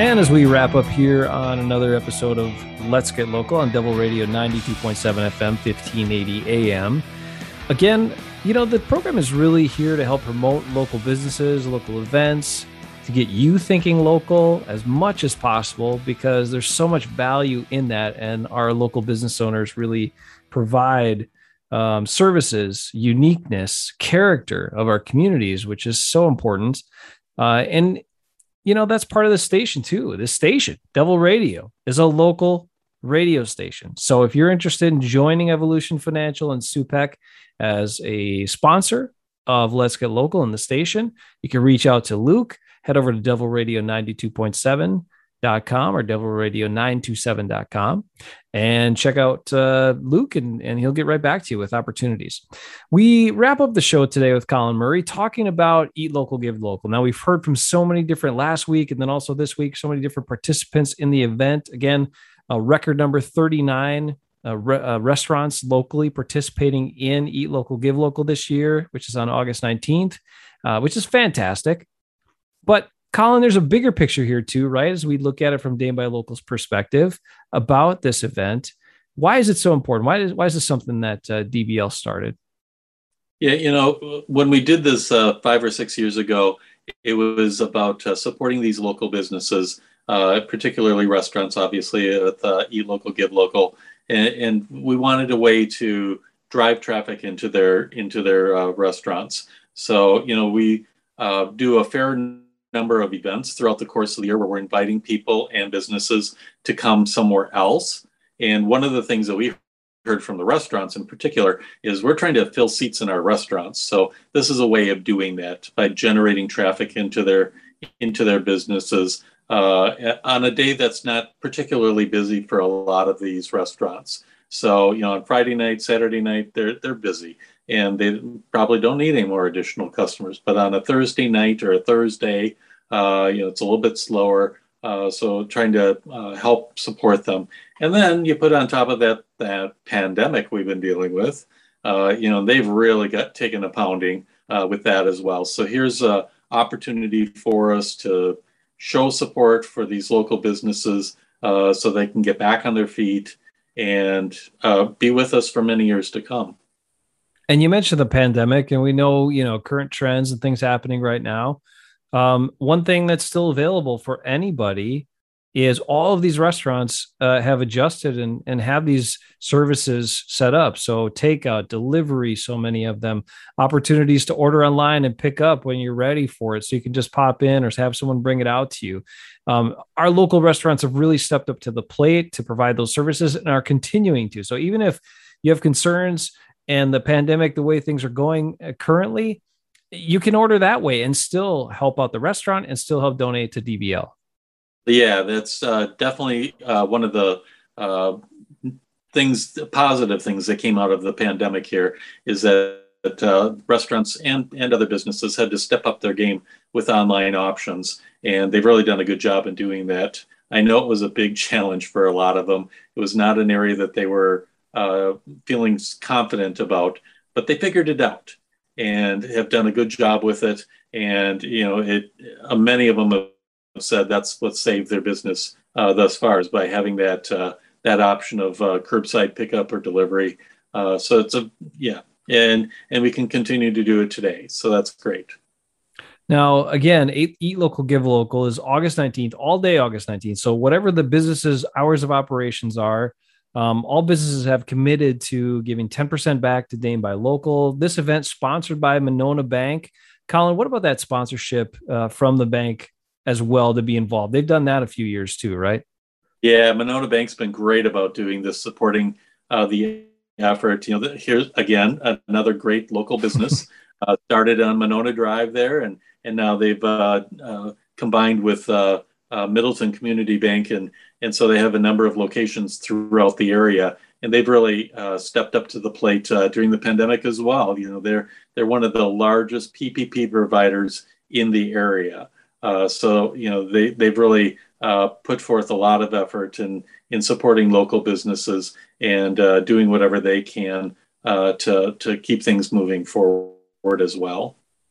And as we wrap up here on another episode of Let's Get Local on Devil Radio 92.7 FM, 1580 AM. Again, the program is really here to help promote local businesses, local events, to get you thinking local as much as possible, because there's so much value in that. And our local business owners really provide services, uniqueness, character of our communities, which is so important. That's part of the station too. This station, Devil Radio, is a local radio station. So if you're interested in joining Evolution Financial and SUPEC as a sponsor of Let's Get Local in the station, you can reach out to Luke. Head over to devilradio92.7.com or devilradio927.com and check out Luke, and he'll get right back to you with opportunities. We wrap up the show today with Colin Murray talking about Eat Local, Give Local. Now, we've heard from so many different last week and then also this week, so many different participants in the event. Again, a record number 39 restaurants locally participating in Eat Local, Give Local this year, which is on August 19th, which is fantastic. But Colin, there's a bigger picture here too, right? As we look at it from Dane by Local's perspective about this event. Why is it so important? Why is this something that DBL started? Yeah, when we did this 5 or 6 years ago, it was about supporting these local businesses, particularly restaurants, obviously, with Eat Local, Give Local. And we wanted a way to drive traffic into their restaurants. So, we do a fair number of events throughout the course of the year where we're inviting people and businesses to come somewhere else. And one of the things that we heard from the restaurants in particular is we're trying to fill seats in our restaurants. So this is a way of doing that by generating traffic into their businesses on a day that's not particularly busy for a lot of these restaurants. So, on Friday night, Saturday night, they're busy and they probably don't need any more additional customers. But on a Thursday night or a Thursday, it's a little bit slower. So trying to help support them. And then you put on top of that pandemic we've been dealing with, they've really taken a pounding with that as well. So here's an opportunity for us to show support for these local businesses so they can get back on their feet and be with us for many years to come. And you mentioned the pandemic, and we know, current trends and things happening right now. One thing that's still available for anybody is all of these restaurants have adjusted and have these services set up. So takeout, delivery, so many of them, opportunities to order online and pick up when you're ready for it. So you can just pop in or have someone bring it out to you. Our local restaurants have really stepped up to the plate to provide those services and are continuing to. So even if you have concerns and the pandemic, the way things are going currently, you can order that way and still help out the restaurant and still help donate to DBL. Yeah, that's definitely one of the positive things that came out of the pandemic here is that restaurants and other businesses had to step up their game with online options. And they've really done a good job in doing that. I know it was a big challenge for a lot of them. It was not an area that they were feeling confident about, but they figured it out and have done a good job with it. And, many of them have said that's what saved their business thus far, is by having that option of curbside pickup or delivery. So it's and we can continue to do it today. So that's great. Now, again, Eat Local, Give Local is August 19th, all day August 19th. So whatever the business's hours of operations are, all businesses have committed to giving 10% back to Dane by Local. This event sponsored by Monona Bank. Colin, what about that sponsorship from the bank as well to be involved? They've done that a few years too, right? Yeah, Monona Bank's been great about doing this, supporting the effort. Here's again another great local business started on Monona Drive there, and now they've combined with Middleton Community Bank, and so they have a number of locations throughout the area, and they've really stepped up to the plate during the pandemic as well. They're one of the largest PPP providers in the area. So they've really put forth a lot of effort in supporting local businesses and doing whatever they can to keep things moving forward as well.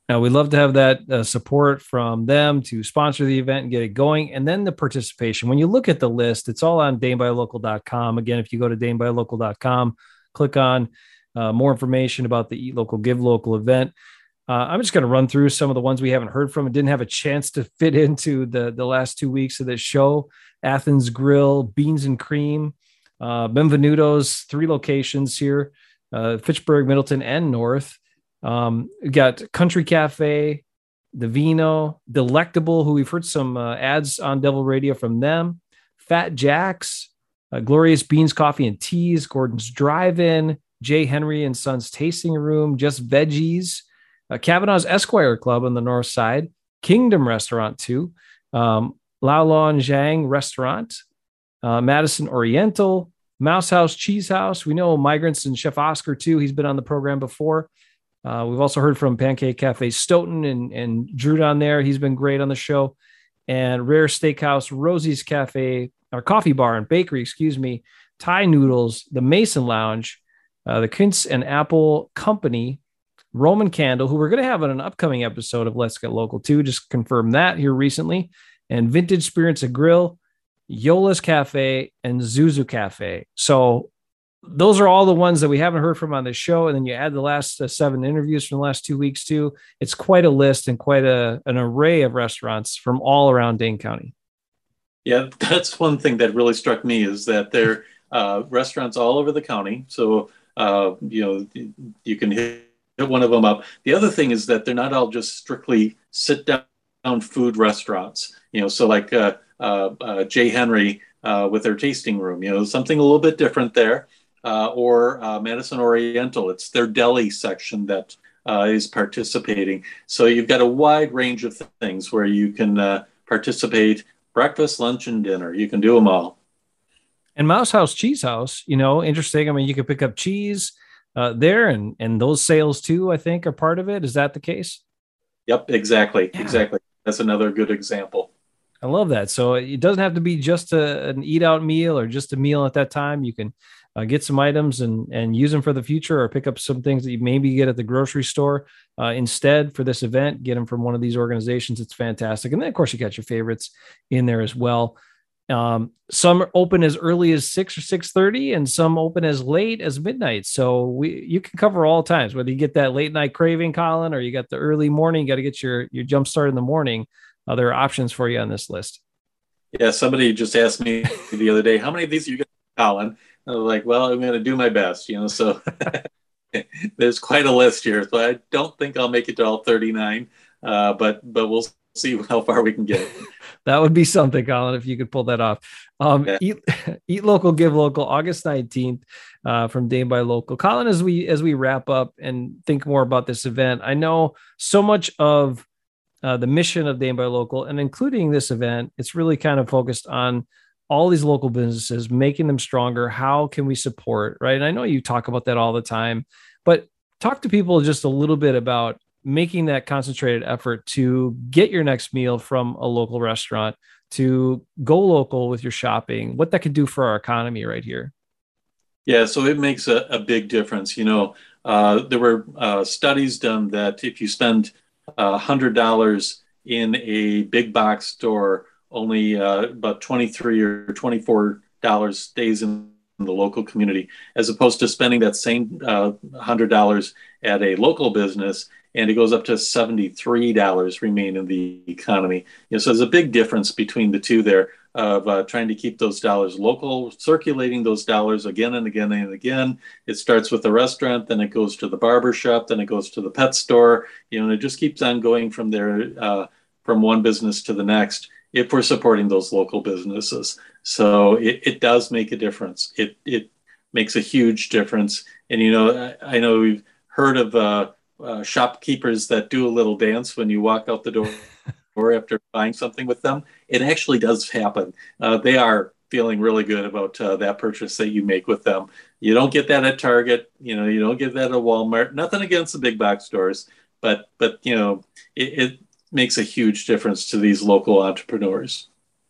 Now, we'd love to have that support from them to sponsor the event and get it going. And then the participation. When you look at the list, it's all on DaneBuyLocal.com. Again, if you go to DaneBuyLocal.com, click on more information about the Eat Local, Give Local event. I'm just going to run through some of the ones we haven't heard from and didn't have a chance to fit into the last 2 weeks of this show. Athens Grill, Beans and Cream, Benvenuto's, 3 locations here, Fitchburg, Middleton, and North. We got Country Cafe, the Vino, Delectable, who we've heard some ads on Devil Radio from them, Fat Jack's, Glorious Beans Coffee and Teas, Gordon's Drive-In, J. Henry and Sons Tasting Room, Just Veggies, Kavanaugh's Esquire Club on the north side, Kingdom Restaurant 2, Lao Lon Zhang Restaurant, Madison Oriental, Mouse House Cheese House. We know Migrants and Chef Oscar too. He's been on the program before. We've also heard from Pancake Cafe Stoughton and Drew down there. He's been great on the show. And Rare Steakhouse, Rosie's Cafe, or Coffee Bar and Bakery, Thai Noodles, the Mason Lounge, the Quince and Apple Company, Roman Candle, who we're going to have on an upcoming episode of Let's Get Local too. Just confirmed that here recently. And Vintage Spirits and Grill, Yola's Cafe, and Zuzu Cafe. So those are all the ones that we haven't heard from on the show. And then you add the last 7 interviews from the last 2 weeks too. It's quite a list and quite an array of restaurants from all around Dane County. Yeah, that's one thing that really struck me is that there are restaurants all over the county. So, you can hit one of them up. The other thing is that they're not all just strictly sit-down food restaurants. So like J. Henry with their tasting room, something a little bit different there. Or Madison Oriental, it's their deli section that is participating. So you've got a wide range of things where you can participate: breakfast, lunch, and dinner. You can do them all. And Mouse House Cheese House, interesting. I mean, you can pick up cheese there, and those sales too, I think, are part of it. Is that the case? Yep, exactly. Yeah. Exactly. That's another good example. I love that. So it doesn't have to be just an eat out meal or just a meal at that time. You can get some items and use them for the future, or pick up some things that you maybe get at the grocery store instead for this event. Get them from one of these organizations. It's fantastic. And then, of course, you got your favorites in there as well. Some are open as early as 6 or 6:30, and some open as late as midnight. So you can cover all times, whether you get that late night craving, Colin, or you got the early morning, you got to get your jump start in the morning. There are options for you on this list. Yeah, somebody just asked me the other day, how many of these are you going to, Colin? I was like, well, I'm going to do my best, so there's quite a list here. So I don't think I'll make it to all 39, but we'll see how far we can get. That would be something, Colin, if you could pull that off. Yeah. Eat Local, Give Local, August 19th from Dane by Local. Colin, as we wrap up and think more about this event, I know so much of the mission of Dane by Local, and including this event, it's really kind of focused on all these local businesses, making them stronger. How can we support, right? And I know you talk about that all the time, but talk to people just a little bit about making that concentrated effort to get your next meal from a local restaurant, to go local with your shopping, what that could do for our economy right here. Yeah, so it makes a big difference. There were studies done that if you spend $100 in a big box store, only about $23 or $24 stays in the local community, as opposed to spending that same $100 at a local business, and it goes up to $73 remain in the economy. So there's a big difference between the two there of trying to keep those dollars local, circulating those dollars again and again and again. It starts with the restaurant, then it goes to the barber shop, then it goes to the pet store, and it just keeps on going from there, from one business to the next, if we're supporting those local businesses. So it does make a difference. It makes a huge difference. And, I know we've heard of shopkeepers that do a little dance when you walk out the door or after buying something with them. It actually does happen. They are feeling really good about that purchase that you make with them. You don't get that at Target. You don't get that at Walmart. Nothing against the big box stores, but it makes a huge difference to these local entrepreneurs.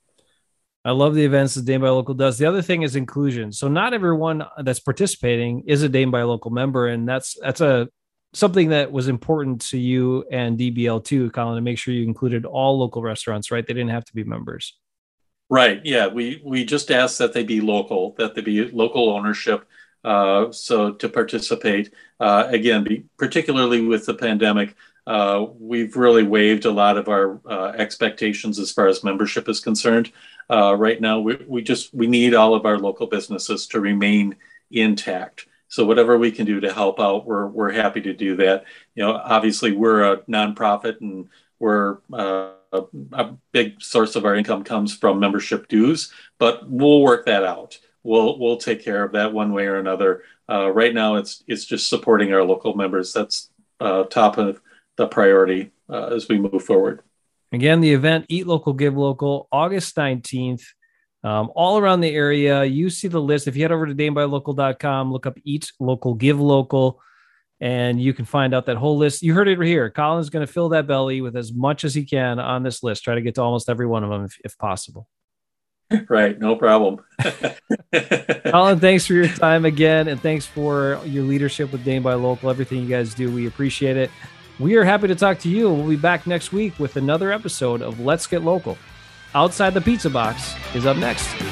I love the events that Dane by Local does. The other thing is inclusion. So not everyone that's participating is a Dane by Local member, and that's a something that was important to you and DBL too, Colin, to make sure you included all local restaurants, right? They didn't have to be members. Right. Yeah. We just ask that they be local, that they be local ownership. So to participate, again, particularly with the pandemic, we've really waived a lot of our expectations as far as membership is concerned. Right now, we need all of our local businesses to remain intact. So whatever we can do to help out, we're happy to do that. Obviously we're a nonprofit, and we're a big source of our income comes from membership dues, but we'll work that out. We'll take care of that one way or another. Right now, it's just supporting our local members. That's top of the priority as we move forward. Again, the event, Eat Local, Give Local, August 19th, all around the area. You see the list. If you head over to danebylocal.com, look up Eat Local, Give Local, and you can find out that whole list. You heard it here. Colin's going to fill that belly with as much as he can on this list. Try to get to almost every one of them if possible. Right. No problem. Colin, thanks for your time again. And thanks for your leadership with Dane by Local, everything you guys do. We appreciate it. We are happy to talk to you. We'll be back next week with another episode of Let's Get Local. Outside the Pizza Box is up next.